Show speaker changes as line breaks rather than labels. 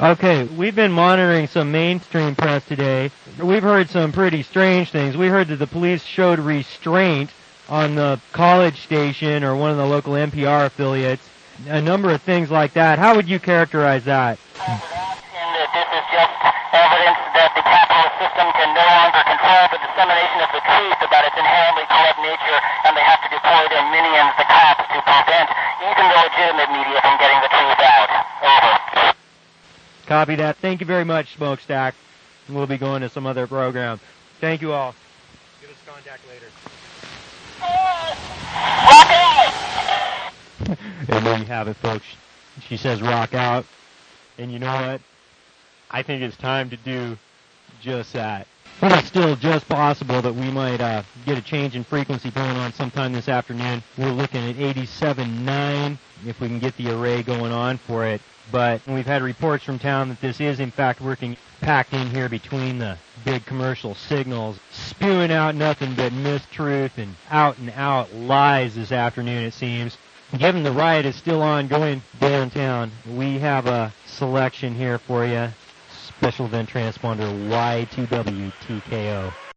Okay, we've been monitoring some mainstream press today. We've heard some pretty strange things. We heard that the police showed restraint on the college station or one of the local NPR affiliates. A number of things like that. How would you characterize that?
This is just evidence that the capitalist system can no longer control the dissemination of the truth about its inherently corrupt nature, and they have to deploy their minions, the cops, to prevent even the legitimate media from getting the truth out. Over.
Copy that. Thank you very much, Smokestack. We'll be going to some other program. Thank you all. Give us contact later. And there you have it, folks. She says rock out. And you know what? I think it's time to do just that. It's still just possible that we might get a change in frequency going on sometime this afternoon. We're looking at 87.9 if we can get the array going on for it. But we've had reports from town that this is in fact working, packed in here between the big commercial signals, spewing out nothing but mistruth and out lies this afternoon, it seems. Given the riot is still ongoing downtown, we have a selection here for you. Special event transponder Y2WTKO.